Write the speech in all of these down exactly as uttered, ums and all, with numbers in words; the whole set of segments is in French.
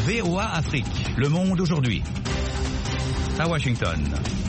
V O A Afrique. Le monde aujourd'hui. À Washington.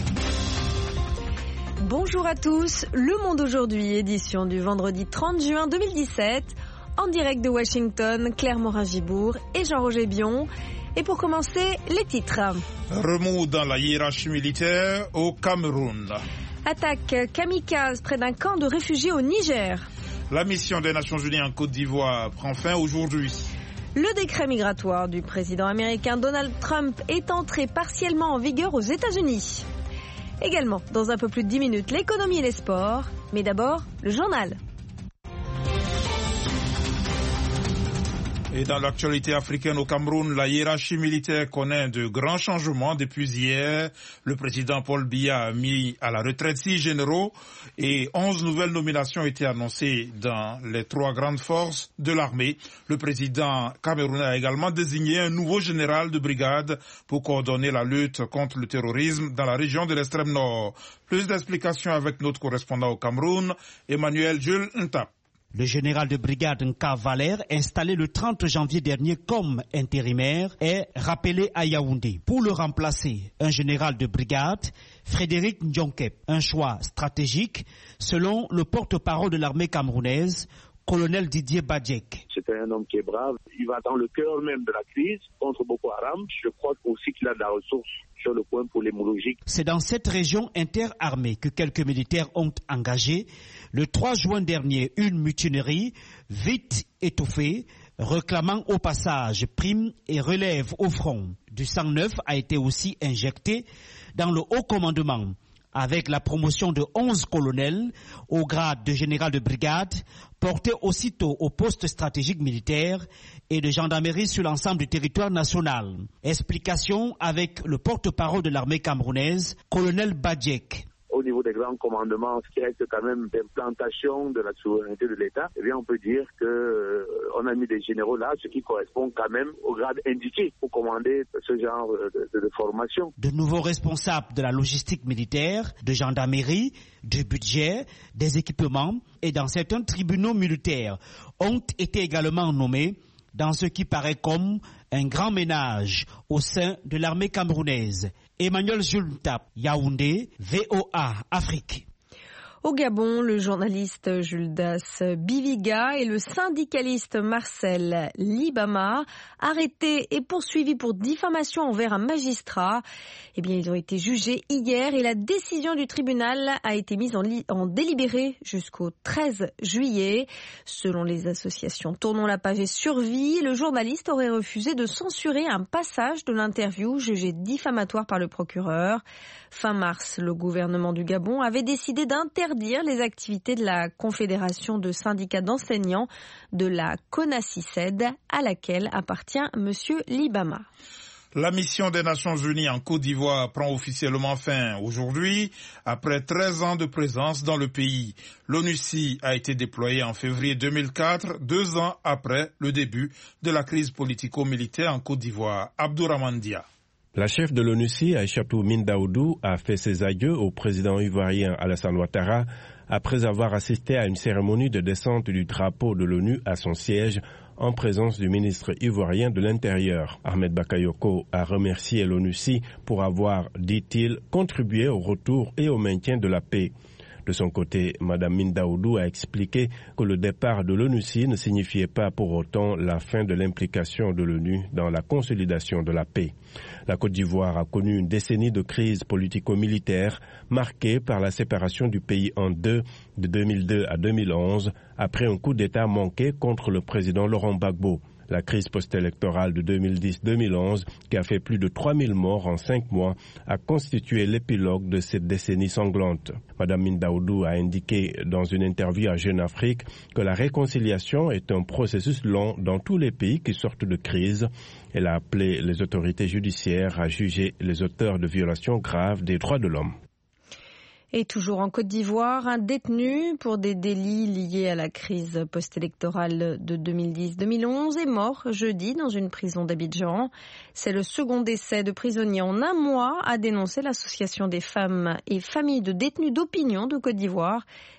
Bonjour à tous. Le monde aujourd'hui, édition du vendredi trente juin deux mille dix-sept. En direct de Washington, Claire Morin-Gibourg et Jean-Roger Bion. Et pour commencer, les titres. Remous dans la hiérarchie militaire au Cameroun. Attaque kamikaze près d'un camp de réfugiés au Niger. La mission des Nations Unies en Côte d'Ivoire prend fin aujourd'hui. Le décret migratoire du président américain Donald Trump est entré partiellement en vigueur aux États-Unis. Également, dans un peu plus de dix minutes, l'économie et les sports. Mais d'abord, le journal. Et dans l'actualité africaine au Cameroun, la hiérarchie militaire connaît de grands changements depuis hier. Le président Paul Biya a mis à la retraite six généraux et onze nouvelles nominations ont été annoncées dans les trois grandes forces de l'armée. Le président camerounais a également désigné un nouveau général de brigade pour coordonner la lutte contre le terrorisme dans la région de l'extrême nord. Plus d'explications avec notre correspondant au Cameroun, Emmanuel Jules Ntap. Le général de brigade Nka Valère, installé le trente janvier dernier comme intérimaire, est rappelé à Yaoundé. Pour le remplacer, un général de brigade, Frédéric Ndjonkep. Un choix stratégique, selon le porte-parole de l'armée camerounaise, colonel Didier Badjek. C'est un homme qui est brave. Il va dans le cœur même de la crise contre Boko Haram. Je crois aussi qu'il a de la ressource sur le point polémologique. C'est dans cette région interarmée que quelques militaires ont engagé, le trois juin dernier, une mutinerie vite étouffée, réclamant au passage primes et relève au front. Du sang neuf a été aussi injecté dans le haut commandement, avec la promotion de onze colonels au grade de général de brigade, portés aussitôt au poste stratégique militaire et de gendarmerie sur l'ensemble du territoire national. Explication avec le porte-parole de l'armée camerounaise, colonel Badjek. Au niveau des grands commandements, ce qui reste quand même d'implantation de la souveraineté de l'État, eh bien on peut dire que euh, on a mis des généraux là, ce qui correspond quand même au grade indiqué pour commander ce genre de, de, de formation. De nouveaux responsables de la logistique militaire, de gendarmerie, du budget, des équipements et dans certains tribunaux militaires ont été également nommés dans ce qui paraît comme un grand ménage au sein de l'armée camerounaise. Emmanuel Jules Tap, Yaoundé, V O A Afrique. Au Gabon, le journaliste Juldas Biviga et le syndicaliste Marcel Libama, arrêtés et poursuivis pour diffamation envers un magistrat, eh bien, ils ont été jugés hier et la décision du tribunal a été mise en, li- en délibéré jusqu'au treize juillet. Selon les associations Tournons la page et Survie, le journaliste aurait refusé de censurer un passage de l'interview jugé diffamatoire par le procureur. Fin mars, le gouvernement du Gabon avait décidé d'interdire les activités de la Confédération de syndicats d'enseignants de la CONACYCED, à laquelle appartient M. Libama. La mission des Nations Unies en Côte d'Ivoire prend officiellement fin aujourd'hui, après treize ans de présence dans le pays. L'ONUCI a été déployée en février deux mille quatre, deux ans après le début de la crise politico-militaire en Côte d'Ivoire. Abdourahmane Dia. La chef de l'ONUCI, Aïchatou Mindaoudou, a fait ses adieux au président ivoirien Alassane Ouattara après avoir assisté à une cérémonie de descente du drapeau de l'ONU à son siège en présence du ministre ivoirien de l'Intérieur. Ahmed Bakayoko a remercié l'ONUCI pour avoir, dit-il, contribué au retour et au maintien de la paix. De son côté, Mme Mindaoudou a expliqué que le départ de l'ONUCI ne signifiait pas pour autant la fin de l'implication de l'ONU dans la consolidation de la paix. La Côte d'Ivoire a connu une décennie de crise politico-militaire marquée par la séparation du pays en deux de deux mille deux à deux mille onze après un coup d'État manqué contre le président Laurent Gbagbo. La crise post-électorale de deux mille dix deux mille onze, qui a fait plus de trois mille morts en cinq mois, a constitué l'épilogue de cette décennie sanglante. Madame Mindaoudou a indiqué dans une interview à Jeune Afrique que la réconciliation est un processus long dans tous les pays qui sortent de crise. Elle a appelé les autorités judiciaires à juger les auteurs de violations graves des droits de l'homme. Et toujours en Côte d'Ivoire, un détenu pour des délits liés à la crise post-électorale de deux mille dix deux mille onze est mort jeudi dans une prison d'Abidjan. C'est le second décès de prisonniers en un mois, a dénoncé l'association des femmes et familles de détenus d'opinion de Côte d'Ivoire,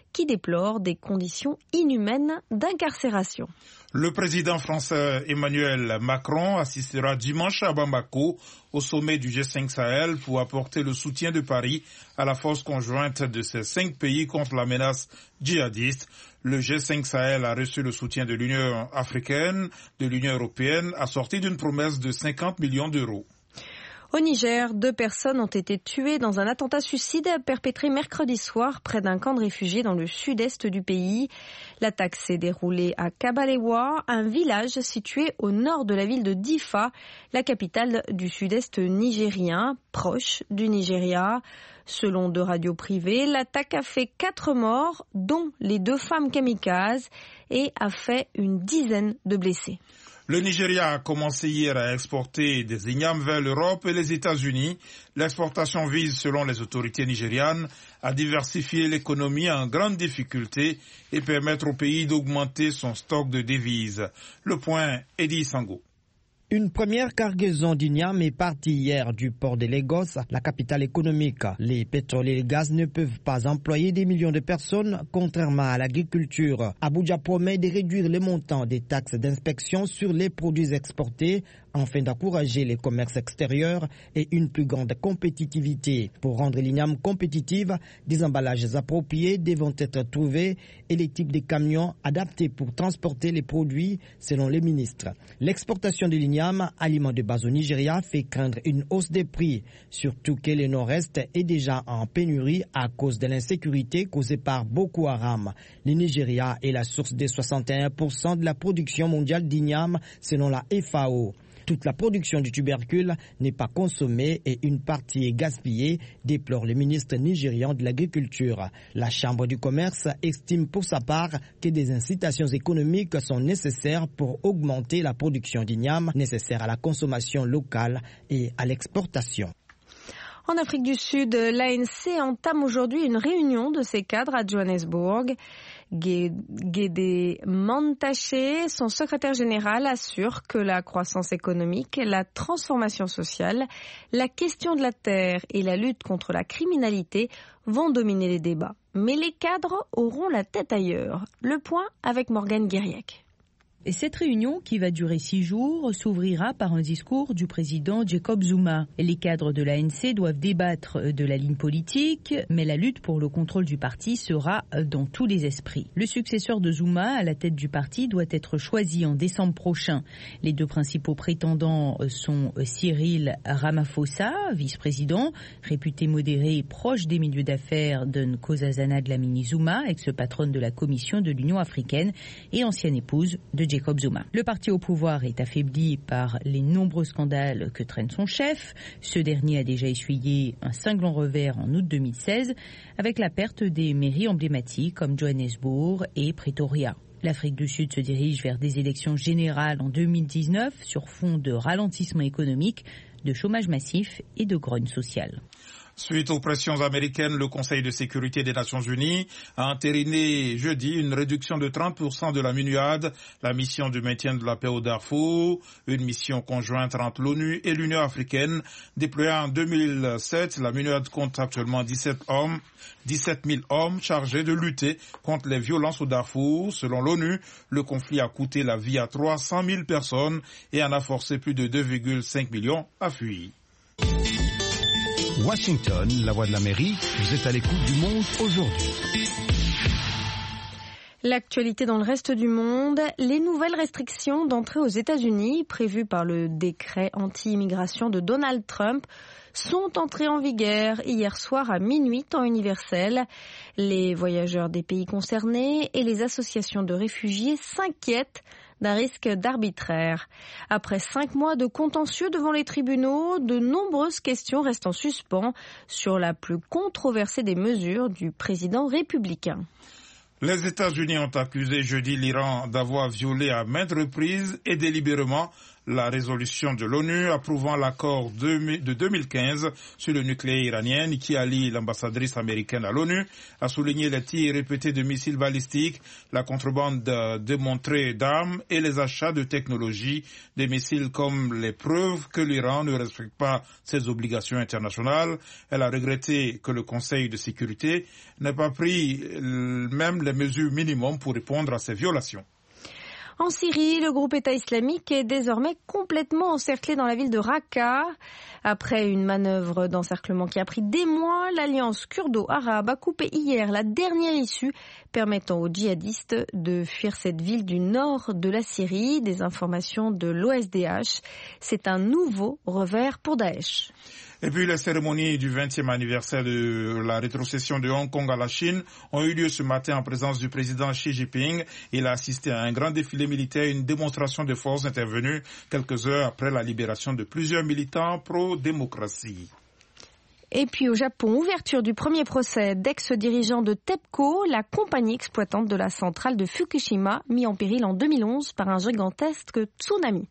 qui déplore des conditions inhumaines d'incarcération. Le président français Emmanuel Macron assistera dimanche à Bamako au sommet du G cinq Sahel pour apporter le soutien de Paris à la force conjointe de ces cinq pays contre la menace djihadiste. Le G cinq Sahel a reçu le soutien de l'Union africaine, de l'Union européenne, assorti d'une promesse de cinquante millions d'euros. Au Niger, deux personnes ont été tuées dans un attentat suicide perpétré mercredi soir près d'un camp de réfugiés dans le sud-est du pays. L'attaque s'est déroulée à Kabalewa, un village situé au nord de la ville de Difa, la capitale du sud-est nigérien, proche du Nigeria. Selon deux radios privées, l'attaque a fait quatre morts, dont les deux femmes kamikazes, et a fait une dizaine de blessés. Le Nigeria a commencé hier à exporter des ignames vers l'Europe et les États-Unis. L'exportation vise, selon les autorités nigérianes, à diversifier l'économie en grande difficulté et permettre au pays d'augmenter son stock de devises. Le point, Eddie Sango. Une première cargaison d'igname est partie hier du port de Lagos, la capitale économique. Les pétroles et le gaz ne peuvent pas employer des millions de personnes, contrairement à l'agriculture. Abuja promet de réduire le montant des taxes d'inspection sur les produits exportés afin d'encourager les commerces extérieurs et une plus grande compétitivité. Pour rendre l'igname compétitive, des emballages appropriés devront être trouvés et les types de camions adaptés pour transporter les produits, selon les ministres. L'exportation de l'igname, aliment de base au Nigeria, fait craindre une hausse des prix, surtout que le nord-est est déjà en pénurie à cause de l'insécurité causée par Boko Haram. Le Nigeria est la source de soixante et un pour cent de la production mondiale d'igname, selon la F A O. Toute la production du tubercule n'est pas consommée et une partie est gaspillée, déplore le ministre nigérian de l'Agriculture. La Chambre du commerce estime pour sa part que des incitations économiques sont nécessaires pour augmenter la production d'igname nécessaire à la consommation locale et à l'exportation. En Afrique du Sud, l'A N C entame aujourd'hui une réunion de ses cadres à Johannesburg. Gédé Mantaché, son secrétaire général, assure que la croissance économique, la transformation sociale, la question de la terre et la lutte contre la criminalité vont dominer les débats. Mais les cadres auront la tête ailleurs. Le point avec Morgane Guériac. Et cette réunion, qui va durer six jours, s'ouvrira par un discours du président Jacob Zuma. Les cadres de l'A N C doivent débattre de la ligne politique, mais la lutte pour le contrôle du parti sera dans tous les esprits. Le successeur de Zuma à la tête du parti doit être choisi en décembre prochain. Les deux principaux prétendants sont Cyril Ramaphosa, vice-président, réputé modéré et proche des milieux d'affaires de Nkosazana Dlamini Zuma, ex-patronne de la Commission de l'Union africaine et ancienne épouse de Jacob Zuma. Le parti au pouvoir est affaibli par les nombreux scandales que traîne son chef. Ce dernier a déjà essuyé un cinglant revers en août deux mille seize avec la perte des mairies emblématiques comme Johannesburg et Pretoria. L'Afrique du Sud se dirige vers des élections générales en deux mille dix-neuf sur fond de ralentissement économique, de chômage massif et de grogne sociale. Suite aux pressions américaines, le Conseil de sécurité des Nations Unies a entériné jeudi une réduction de trente pour cent de la MINUAD, la mission de maintien de la paix au Darfour, une mission conjointe entre l'ONU et l'Union africaine. Déployée en deux mille sept, la MINUAD compte actuellement dix-sept hommes, dix-sept mille hommes chargés de lutter contre les violences au Darfour. Selon l'ONU, le conflit a coûté la vie à trois cent mille personnes et en a forcé plus de deux virgule cinq millions à fuir. Washington, la voix de l'Amérique, vous êtes à l'écoute du monde aujourd'hui. L'actualité dans le reste du monde, les nouvelles restrictions d'entrée aux États-Unis prévues par le décret anti-immigration de Donald Trump sont entrées en vigueur hier soir à minuit temps universel. Les voyageurs des pays concernés et les associations de réfugiés s'inquiètent d'un risque d'arbitraire. Après cinq mois de contentieux devant les tribunaux, de nombreuses questions restent en suspens sur la plus controversée des mesures du président républicain. Les États-Unis ont accusé jeudi l'Iran d'avoir violé à maintes reprises et délibérément la résolution de l'ONU approuvant l'accord de deux mille quinze sur le nucléaire iranien qui allie l'ambassadrice américaine à l'ONU, a souligné les tirs répétés de missiles balistiques, la contrebande démontrée d'armes et les achats de technologies des missiles comme les preuves que l'Iran ne respecte pas ses obligations internationales. Elle a regretté que le Conseil de sécurité n'ait pas pris même les mesures minimum pour répondre à ces violations. En Syrie, le groupe État islamique est désormais complètement encerclé dans la ville de Raqqa. Après une manœuvre d'encerclement qui a pris des mois, l'alliance kurdo-arabe a coupé hier la dernière issue permettant aux djihadistes de fuir cette ville du nord de la Syrie. Des informations de l'O S D H. C'est un nouveau revers pour Daesh. Et puis les cérémonies du vingtième anniversaire de la rétrocession de Hong Kong à la Chine ont eu lieu ce matin en présence du président Xi Jinping. Il a assisté à un grand défilé militaire, une démonstration de force intervenue quelques heures après la libération de plusieurs militants pro-démocratie. Et puis au Japon, ouverture du premier procès d'ex-dirigeant de TEPCO, la compagnie exploitante de la centrale de Fukushima, mis en péril en deux mille onze par un gigantesque tsunami.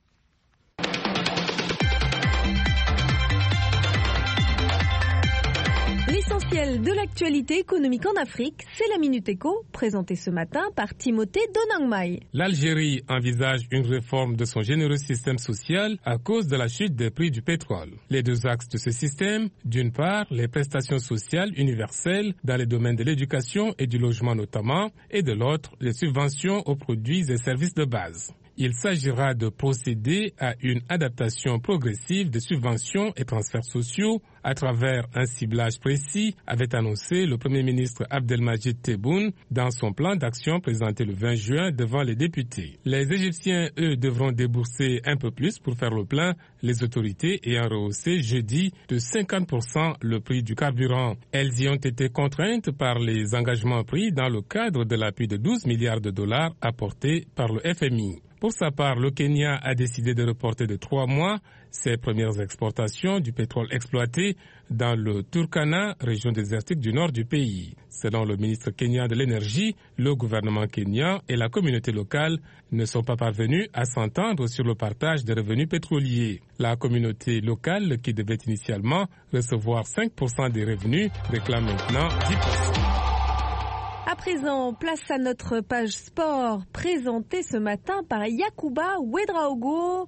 L'essentiel de l'actualité économique en Afrique, c'est la Minute Éco, présentée ce matin par Timothée Donangmai. L'Algérie envisage une réforme de son généreux système social à cause de la chute des prix du pétrole. Les deux axes de ce système, d'une part, les prestations sociales universelles dans les domaines de l'éducation et du logement notamment, et de l'autre, les subventions aux produits et services de base. Il s'agira de procéder à une adaptation progressive des subventions et transferts sociaux à travers un ciblage précis, avait annoncé le Premier ministre Abdelmajid Tebboune dans son plan d'action présenté le vingt juin devant les députés. Les Égyptiens, eux, devront débourser un peu plus pour faire le plein, les autorités ayant rehaussé jeudi de cinquante pour cent le prix du carburant. Elles y ont été contraintes par les engagements pris dans le cadre de l'appui de douze milliards de dollars apporté par le F M I. Pour sa part, le Kenya a décidé de reporter de trois mois ses premières exportations du pétrole exploité dans le Turkana, région désertique du nord du pays. Selon le ministre kenyan de l'énergie, le gouvernement kenyan et la communauté locale ne sont pas parvenus à s'entendre sur le partage des revenus pétroliers. La communauté locale, qui devait initialement recevoir cinq pour cent des revenus, réclame maintenant dix pour cent. À présent, place à notre page sport, présentée ce matin par Yacouba Ouedraogo.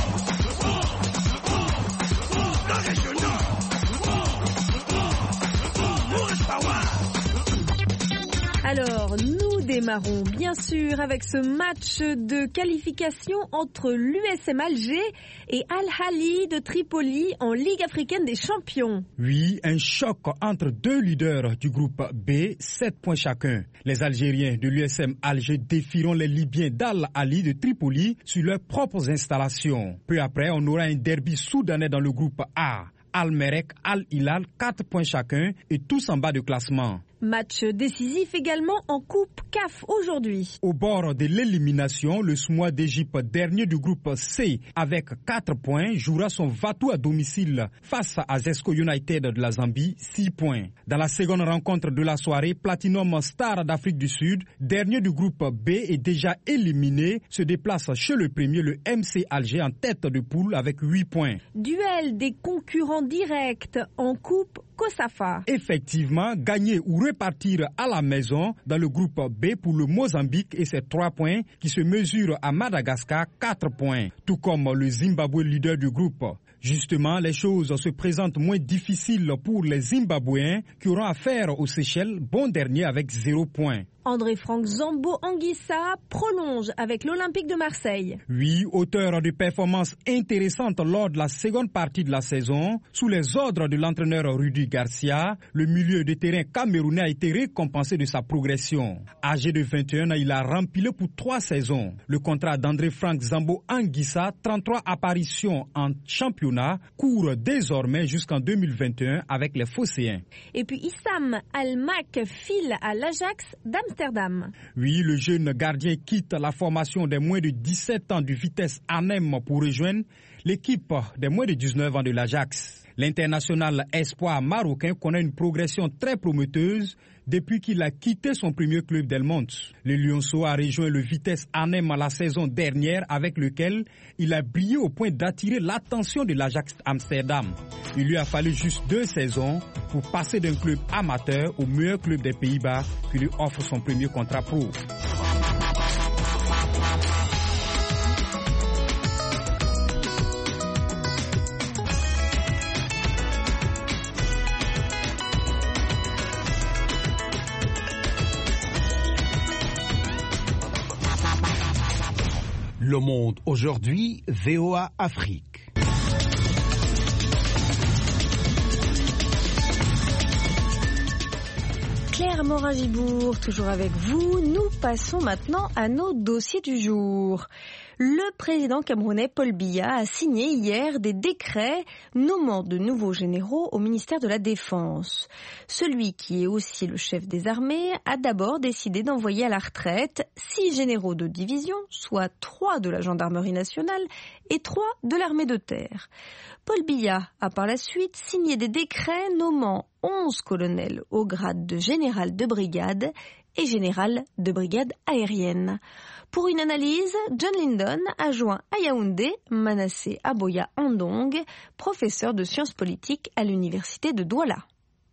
Alors, nous démarrons bien sûr avec ce match de qualification entre l'U S M Alger et Al-Ahly de Tripoli en Ligue africaine des champions. Oui, un choc entre deux leaders du groupe B, sept points chacun. Les Algériens de l'U S M Alger défieront les Libyens d'Al-Ahly de Tripoli sur leurs propres installations. Peu après, on aura un derby soudanais dans le groupe A. Al-Merrek, Al-Hilal, quatre points chacun et tous en bas de classement. Match décisif également en Coupe C A F aujourd'hui. Au bord de l'élimination, le Smois d'Égypte, dernier du groupe C, avec quatre points, jouera son va-tout à domicile face à Zesco United de la Zambie, six points. Dans la seconde rencontre de la soirée, Platinum Star d'Afrique du Sud, dernier du groupe B et déjà éliminé, se déplace chez le premier, le M C Alger, en tête de poule avec huit points. Duel des concurrents directs en Coupe Kosafa. Effectivement, gagner ou repartir à la maison dans le groupe B pour le Mozambique et ses trois points qui se mesurent à Madagascar, quatre points. Tout comme le Zimbabwe, leader du groupe. Justement, les choses se présentent moins difficiles pour les Zimbabwéens qui auront affaire aux Seychelles, bon dernier avec zéro point. André-Franck Zambo Anguissa prolonge avec l'Olympique de Marseille. Oui, auteur de performances intéressantes lors de la seconde partie de la saison, sous les ordres de l'entraîneur Rudy Garcia, le milieu de terrain camerounais a été récompensé de sa progression. Âgé de vingt et un ans, il a rempli pour trois saisons. Le contrat d'André-Franck Zambo Anguissa, trente-trois apparitions en championnat, court désormais jusqu'en deux mille vingt et un avec les Phocéens. Et puis Issam Al-Mak file à l'Ajax d'Amsterdam. Amsterdam. Oui, le jeune gardien quitte la formation des moins de dix-sept ans du Vitesse Arnhem pour rejoindre l'équipe des moins de dix-neuf ans de l'Ajax. L'international espoir marocain connaît une progression très prometteuse depuis qu'il a quitté son premier club d'Helmond. Le Lionceau a rejoint le Vitesse Arnhem la saison dernière avec lequel il a brillé au point d'attirer l'attention de l'Ajax Amsterdam. Il lui a fallu juste deux saisons pour passer d'un club amateur au meilleur club des Pays-Bas qui lui offre son premier contrat pro. Le Monde aujourd'hui, V O A Afrique. Claire Morin-Gibourg, toujours avec vous. Nous passons maintenant à nos dossiers du jour. Le président camerounais Paul Biya a signé hier des décrets nommant de nouveaux généraux au ministère de la Défense. Celui qui est aussi le chef des armées a d'abord décidé d'envoyer à la retraite six généraux de division, soit trois de la gendarmerie nationale et trois de l'armée de terre. Paul Biya a par la suite signé des décrets nommant onze colonels au grade de général de brigade et général de brigade aérienne. Pour une analyse, John Lindon a joint à Yaoundé Manassé Aboya Andong, professeur de sciences politiques à l'université de Douala.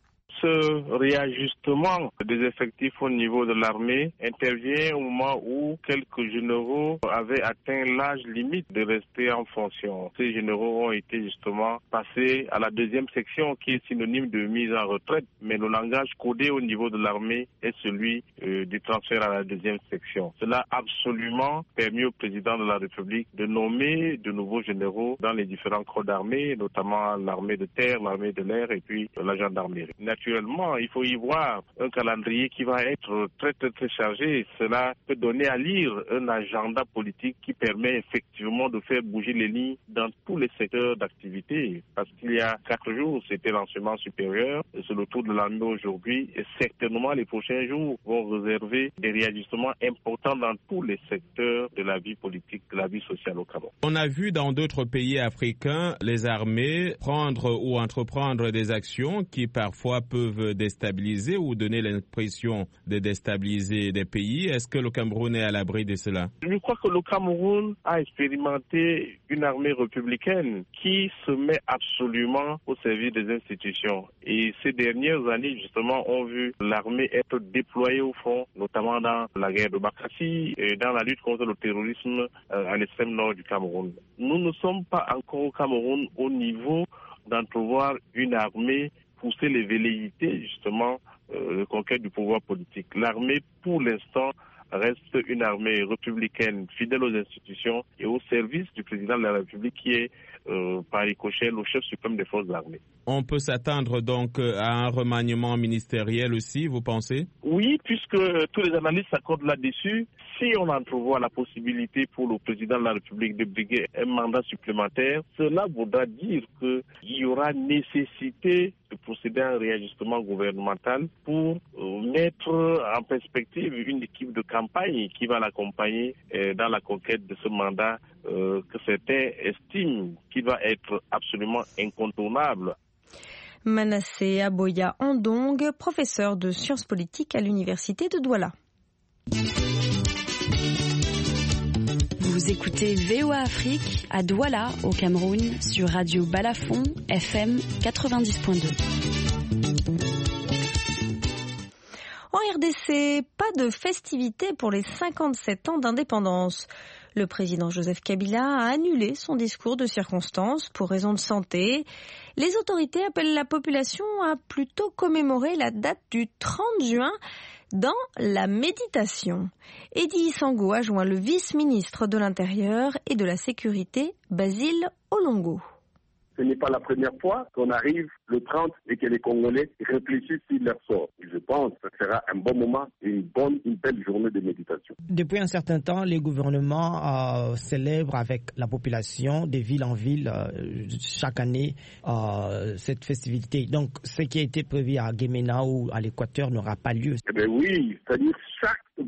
Ce réajustement des effectifs au niveau de l'armée intervient au moment où quelques généraux avaient atteint l'âge limite de rester en fonction. Ces généraux ont été justement passés à la deuxième section qui est synonyme de mise en retraite, mais le langage codé au niveau de l'armée est celui euh, du transfert à la deuxième section. Cela a absolument permis au président de la République de nommer de nouveaux généraux dans les différents corps d'armée, notamment l'armée de terre, l'armée de l'air et puis la gendarmerie. Naturellement, il faut y voir un calendrier qui va être très très très chargé. Cela peut donner à lire un agenda politique qui permet effectivement de faire bouger les lignes dans tous les secteurs d'activité. Parce qu'il y a quatre jours, c'était l'enseignement supérieur, c'est le tour de l'armée aujourd'hui, et certainement les prochains jours vont réserver des réajustements importants dans tous les secteurs de la vie politique, de la vie sociale au Cameroun. On a vu dans d'autres pays africains les armées prendre ou entreprendre des actions qui parfois peuvent déstabiliser ou donner l'impression de déstabiliser des pays. Est-ce que le Cameroun est à l'abri de cela? Je crois que le Cameroun a expérimenté une armée républicaine qui se met absolument au service des institutions. Et ces dernières années, justement, ont vu l'armée être déployée au front, notamment dans la guerre de Bakassi et dans la lutte contre le terrorisme à l'extrême nord du Cameroun. Nous ne sommes pas encore au Cameroun au niveau d'entrevoir une armée pousser les velléités, justement, euh, de conquête du pouvoir politique. L'armée, pour l'instant, reste une armée républicaine, fidèle aux institutions et au service du président de la République qui est, euh, par ricochet, le chef suprême des forces armées. On peut s'attendre donc à un remaniement ministériel aussi, vous pensez? Oui, puisque tous les analystes s'accordent là-dessus. Si on entrevoit la possibilité pour le président de la République de briguer un mandat supplémentaire, cela voudra dire qu'il y aura nécessité de procéder à un réajustement gouvernemental pour euh, mettre en perspective une équipe de campagne qui va l'accompagner euh, dans la conquête de ce mandat euh, que certains estiment qu'il va être absolument incontournable. Manassé Aboya Andong, professeur de sciences politiques à l'université de Douala. Vous écoutez V O A Afrique à Douala, au Cameroun, sur Radio Balafon, F M quatre-vingt-dix point deux. En R D C, pas de festivités pour les cinquante-sept ans d'indépendance. Le président Joseph Kabila a annulé son discours de circonstance pour raison de santé. Les autorités appellent la population à plutôt commémorer la date du trente juin dans la méditation. Eddy Sango a joint le vice-ministre de l'Intérieur et de la Sécurité, Basile Olongo. Ce n'est pas la première fois qu'on arrive le trente et que les Congolais réfléchissent sur leur sort. Je pense que ce sera un bon moment et une bonne, une belle journée de méditation. Depuis un certain temps, les gouvernements euh, célèbrent avec la population de ville en ville euh, chaque année euh, cette festivité. Donc, ce qui a été prévu à Guémena ou à l'Équateur n'aura pas lieu. Eh bien oui, c'est-à-dire chaque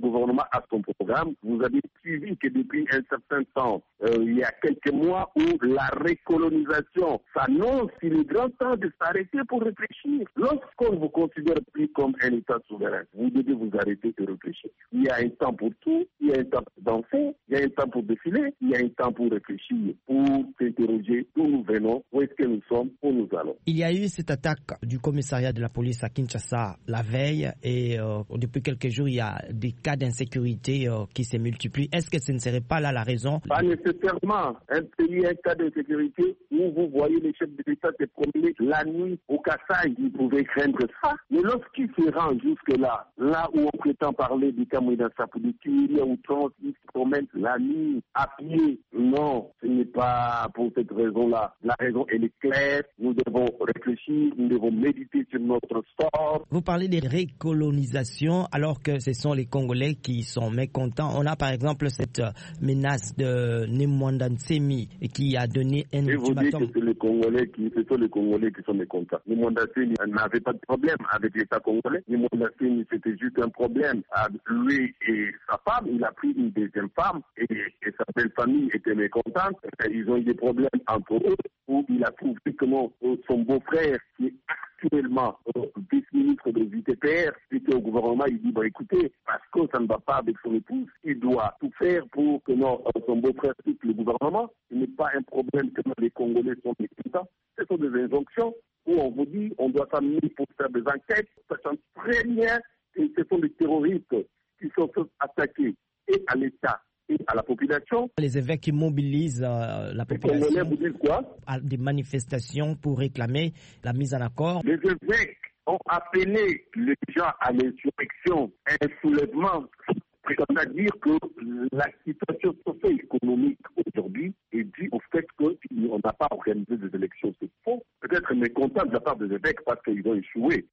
gouvernement a son programme. Vous avez suivi que depuis un certain temps, euh, il y a quelques mois où la récolonisation s'annonce, il est grand temps de s'arrêter pour réfléchir. Lorsqu'on ne vous considère plus comme un État souverain, vous devez vous arrêter de réfléchir. Il y a un temps pour tout, il y a un temps pour danser, il y a un temps pour défiler, il y a un temps pour réfléchir, pour s'interroger d'où nous venons, où est-ce que nous sommes, où nous allons. Il y a eu cette attaque du commissariat de la police à Kinshasa la veille et euh, depuis quelques jours, il y a des cas d'insécurité euh, qui se multiplient. Est-ce que ce ne serait pas là la raison? Pas nécessairement. Un pays, un cas d'insécurité où vous voyez les chefs de l'État se promener la nuit au Kassai, ils pouvaient craindre ça. Mais lorsqu'ils se rendent jusque-là, là où on prétend parler du Cameroun Sapou, tuerie à outrance, ils se promènent la nuit à pied. Non, ce n'est pas pour cette raison-là. La raison, elle est claire. Nous devons réfléchir, nous devons méditer sur notre sort. Vous parlez des récolonisations alors que ce sont les Congolais qui sont mécontents. On a par exemple cette menace de Nemwanda Nsemi qui a donné un Et ultimatum. vous dites que c'est les Congolais qui, ce sont les Congolais qui sont mécontents. Nemwanda Nsemi n'avait pas de problème avec l'État congolais. Nemwanda Nsemi, c'était juste un problème avec lui et sa femme. Il a pris une deuxième femme et, et sa belle famille était mécontente. Ils ont eu des problèmes entre eux où il a trouvé comment son beau-frère qui est actuellement euh, vice-ministre de l'U T P R, qui était au gouvernement, il dit, bah, écoutez, parce que ça ne va pas avec son épouse, il doit tout faire pour que non, son beau-frère quitte le gouvernement. Ce n'est pas un problème que les Congolais sont mécontents. Ce sont des injonctions où on vous dit, on doit s'amener pour faire des enquêtes, sachant très bien que ce sont des terroristes qui sont attaqués et à l'État et à la population. Les évêques qui mobilisent euh, la population. Les Congolais vous disent quoi? À des manifestations pour réclamer la mise en accord. Les évêques ont appelé les gens à l'insurrection, un soulèvement, c'est-à-dire que la situation socio-économique aujourd'hui est due au fait qu'on n'a pas organisé des élections. C'est faux. Peut-être mécontent de la part des évêques parce qu'ils ont échoué.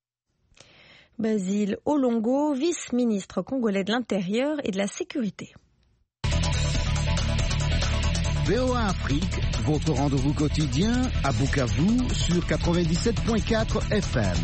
Basile Olongo, vice-ministre congolais de l'Intérieur et de la Sécurité. V O A Afrique, votre rendez-vous quotidien à Bukavu sur quatre-vingt-dix-sept virgule quatre F M.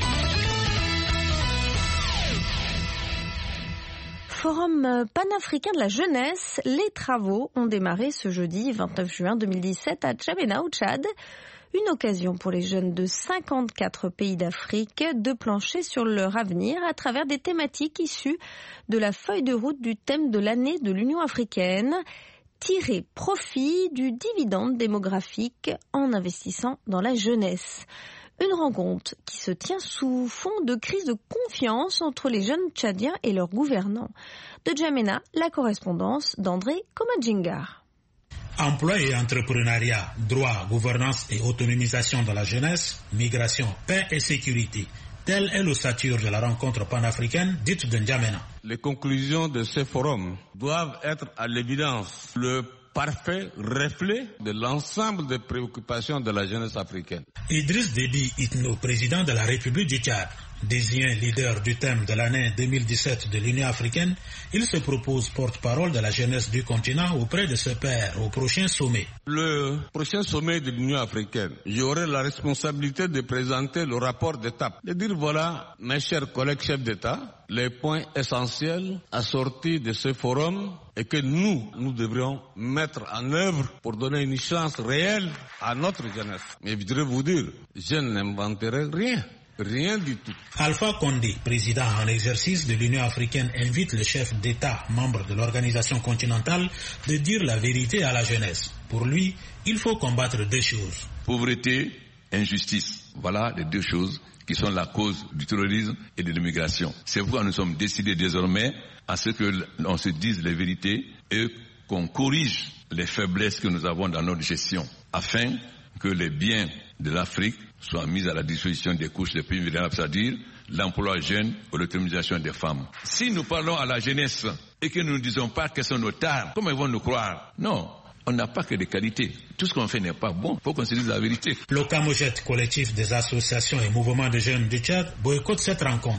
Forum panafricain de la jeunesse, les travaux ont démarré ce jeudi vingt-neuf juin deux mille dix-sept à N'Djamena au Tchad. Une occasion pour les jeunes de cinquante-quatre pays d'Afrique de plancher sur leur avenir à travers des thématiques issues de la feuille de route du thème de l'année de l'Union africaine. Tirer profit du dividende démographique en investissant dans la jeunesse. Une rencontre qui se tient sous fond de crise de confiance entre les jeunes tchadiens et leurs gouvernants. De N'Djamena, la correspondance d'André Komadjingar. Emploi et entrepreneuriat, droit, gouvernance et autonomisation de la jeunesse, migration, paix et sécurité. Telle est l'ossature de la rencontre panafricaine dite de N'Djamena. Les conclusions de ce forum doivent être à l'évidence le parfait reflet de l'ensemble des préoccupations de la jeunesse africaine. Idriss Déby Itno, président de la République du Tchad, désigné leader du thème de l'année deux mille dix-sept de l'Union africaine, il se propose porte-parole de la jeunesse du continent auprès de ses pairs au prochain sommet. Le prochain sommet de l'Union africaine, j'aurai la responsabilité de présenter le rapport d'étape, de dire voilà, mes chers collègues chefs d'État, les points essentiels assortis de ce forum et que nous, nous devrions mettre en œuvre pour donner une chance réelle à notre jeunesse. Mais je voudrais vous dire, je n'inventerai rien. Rien du tout. Alpha Condé, président en exercice de l'Union africaine, invite les chefs d'État, membres de l'organisation continentale, de dire la vérité à la jeunesse. Pour lui, il faut combattre deux choses. Pauvreté, injustice. Voilà les deux choses qui sont la cause du terrorisme et de l'immigration. C'est pourquoi nous sommes décidés désormais à ce que l'on se dise les vérités et qu'on corrige les faiblesses que nous avons dans notre gestion, afin que les biens de l'Afrique soient mis à la disposition des couches les plus vulnérables, c'est-à-dire l'emploi jeune ou l'autonomisation des femmes. Si nous parlons à la jeunesse et que nous ne disons pas quels sont nos tares, comment ils vont nous croire? Non, on n'a pas que des qualités. Tout ce qu'on fait n'est pas bon. Il faut qu'on se dise la vérité. Le Camojet, collectif des associations et mouvements de jeunes du Tchad, boycotte cette rencontre.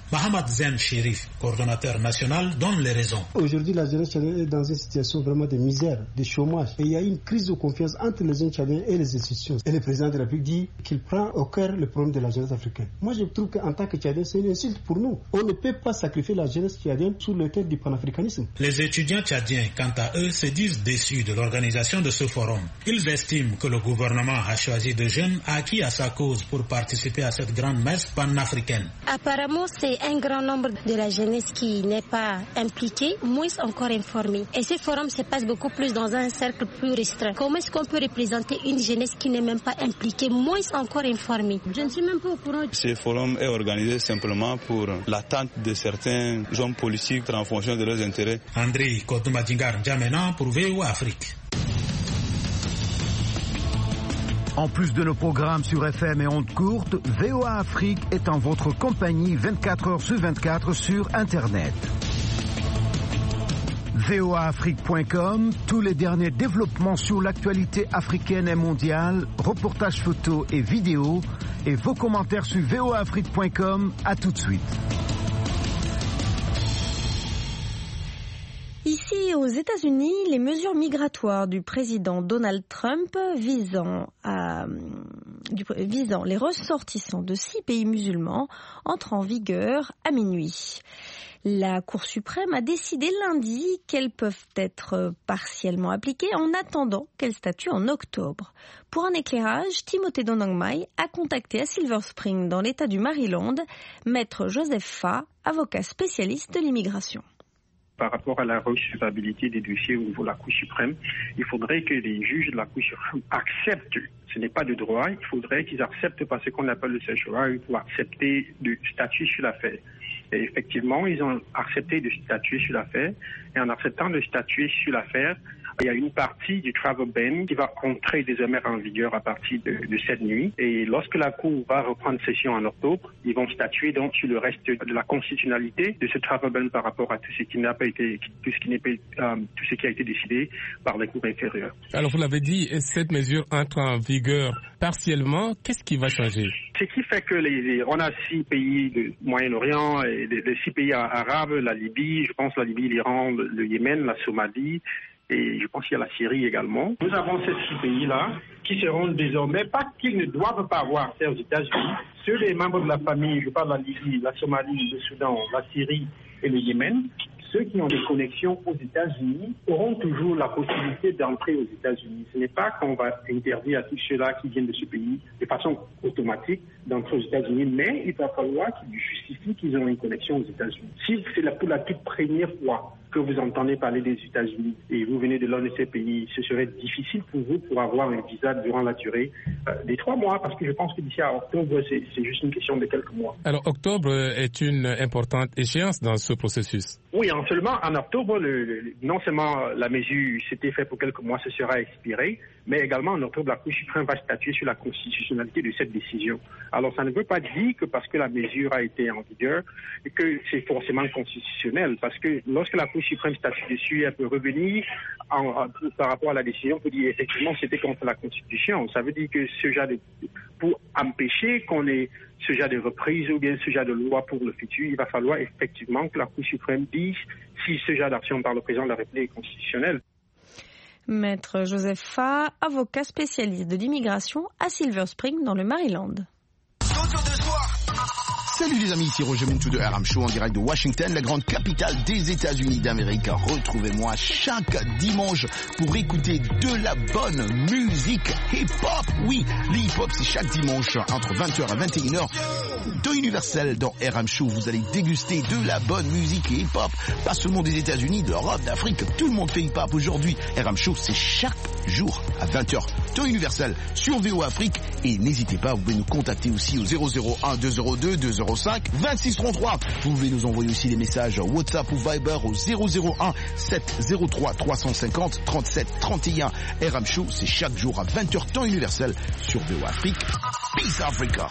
Mohamed Zen Chérif, coordonnateur national, donne les raisons. Aujourd'hui, la jeunesse tchadienne est dans une situation vraiment de misère, de chômage. Et il y a une crise de confiance entre les jeunes tchadiens et les institutions. Et le président de la République dit qu'il prend au cœur le problème de la jeunesse africaine. Moi, je trouve qu'en tant que tchadien, c'est une insulte pour nous. On ne peut pas sacrifier la jeunesse tchadienne sur l'autel du panafricanisme. Les étudiants tchadiens, quant à eux, se disent déçus de l'organisation de ce forum. Ils estiment que le gouvernement a choisi des jeunes acquis à sa cause pour participer à cette grande messe panafricaine. Apparemment, c'est un grand nombre de la jeunesse qui n'est pas impliquée, moins encore informée. Et ce forum se passe beaucoup plus dans un cercle plus restreint. Comment est-ce qu'on peut représenter une jeunesse qui n'est même pas impliquée, moins encore informée? Je ne suis même pas au courant. Ce forum est organisé simplement pour l'attente de certains hommes politiques en fonction de leurs intérêts. André Kotumadingar Djamena pour V O A Afrique. En plus de nos programmes sur F M et ondes courtes, V O A Afrique est en votre compagnie vingt-quatre heures sur vingt-quatre sur Internet. V O A Afrique point com, tous les derniers développements sur l'actualité africaine et mondiale, reportages photos et vidéos, et vos commentaires sur V O A Afrique point com. À tout de suite. Ici, aux États-Unis, les mesures migratoires du président Donald Trump visant, à, du, visant les ressortissants de six pays musulmans entrent en vigueur à minuit. La Cour suprême a décidé lundi qu'elles peuvent être partiellement appliquées en attendant qu'elles statuent en octobre. Pour un éclairage, Timothée Donangmai a contacté à Silver Spring, dans l'État du Maryland, Maître Joseph Fa, avocat spécialiste de l'immigration. Par rapport à la recevabilité des dossiers au niveau de la Cour suprême, il faudrait que les juges de la Cour suprême acceptent, ce n'est pas de droit, il faudrait qu'ils acceptent par ce qu'on appelle le search warrant pour accepter de statuer sur l'affaire. Et effectivement, ils ont accepté de statuer sur l'affaire, et en acceptant de statuer sur l'affaire, il y a une partie du travel ban qui va entrer désormais en vigueur à partir de, de cette nuit. Et lorsque la Cour va reprendre session en octobre, ils vont statuer donc sur le reste de la constitutionnalité de ce travel ban par rapport à tout ce qui n'a pas été, tout ce qui n'est pas, euh, tout ce qui a été décidé par les cours inférieures. Alors vous l'avez dit, cette mesure entre en vigueur partiellement. Qu'est-ce qui va changer? Ce qui fait que les, les, on a six pays du Moyen-Orient et les, les six pays arabes, la Libye, je pense la Libye, l'Iran, le, le Yémen, la Somalie. Et je pense qu'il y a la Syrie également. Nous avons ces six pays-là qui seront désormais, pas qu'ils ne doivent pas avoir accès aux États-Unis. Ceux des membres de la famille, je parle de la Libye, la Somalie, le Soudan, la Syrie et le Yémen, ceux qui ont des connexions aux États-Unis auront toujours la possibilité d'entrer aux États-Unis. Ce n'est pas qu'on va interdire à tous ceux-là qui viennent de ce pays de façon automatique d'entrer aux États-Unis, mais il va falloir qu'ils justifient qu'ils ont une connexion aux États-Unis. Si c'est pour la toute première fois que vous entendez parler des États-Unis et vous venez de l'un de ces pays, ce serait difficile pour vous pour avoir un visa durant la durée euh, des trois mois, parce que je pense que d'ici à octobre, c'est, c'est juste une question de quelques mois. Alors, octobre est une importante échéance dans ce processus. Oui, en seulement en octobre, le, le, non seulement la mesure s'était faite pour quelques mois, ce sera expiré, mais également en octobre, la Cour suprême va statuer sur la constitutionnalité de cette décision. Alors, ça ne veut pas dire que parce que la mesure a été en vigueur, que c'est forcément constitutionnel, parce que lorsque la Cour suprême statue dessus, elle peut revenir en, en, par rapport à la décision pour dire effectivement c'était contre la Constitution. Ça veut dire que ce genre de, pour empêcher qu'on ait ce genre de reprise ou bien ce genre de loi pour le futur, il va falloir effectivement que la Cour suprême dise si ce genre d'action par le président de la République est constitutionnel. Maître Joseph Fa, avocat spécialiste de l'immigration à Silver Spring dans le Maryland. Salut les amis, ici Roger Mintou de R M Show en direct de Washington, la grande capitale des États-Unis d'Amérique. Retrouvez-moi chaque dimanche pour écouter de la bonne musique hip-hop. Oui, le hip-hop c'est chaque dimanche entre vingt heures et vingt et une heures. De Universel dans R M Show, vous allez déguster de la bonne musique hip-hop. Pas seulement des États-Unis, de l'Europe, d'Afrique, tout le monde fait hip-hop aujourd'hui. R M Show c'est chaque jour à vingt heures. De Universel sur V O Afrique. Et n'hésitez pas, vous pouvez nous contacter aussi au zéro zéro un deux zéro deux deux zéro cinq vingt-six trente-trois. Vous pouvez nous envoyer aussi des messages WhatsApp ou Viber au zéro zéro un sept zéro trois trois cent cinquante trente-sept trente et un. R M Show, c'est chaque jour à vingt heures temps universel sur V O Afrique. Peace Africa.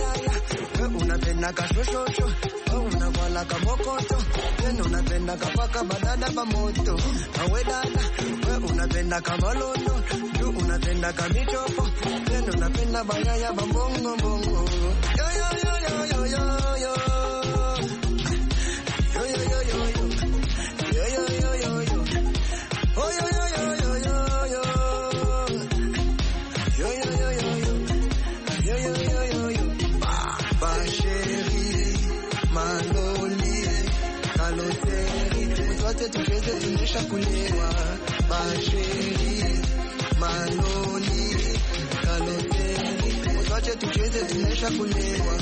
Unapenda kamichopo, tena unapenda bayaya bambongo bongo. Yo yo yo yo yo yo yo. Tucheze tucheze tunesha kulewa. Masheri, manoli, kaloteli. Tuache tucheze tunesha kulewa.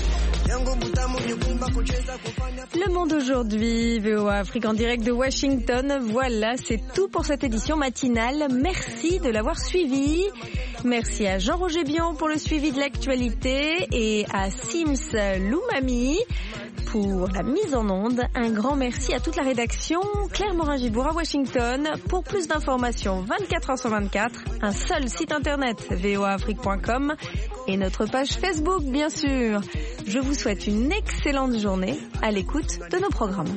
Le Monde aujourd'hui, V O A Afrique en direct de Washington. Voilà, c'est tout pour cette édition matinale. Merci de l'avoir suivi. Merci à Jean-Roger Bion pour le suivi de l'actualité et à Sims Loumami pour la mise en onde. Un grand merci à toute la rédaction. Claire Morin-Gibourg à Washington. Pour plus d'informations, vingt-quatre heures sur vingt-quatre, un seul site internet, v o a afrique point com et notre page Facebook, bien sûr. Je vous souhaite une excellente journée à l'écoute de nos programmes.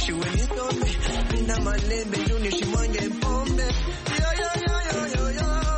Yeah, yeah, yeah, yeah, yeah.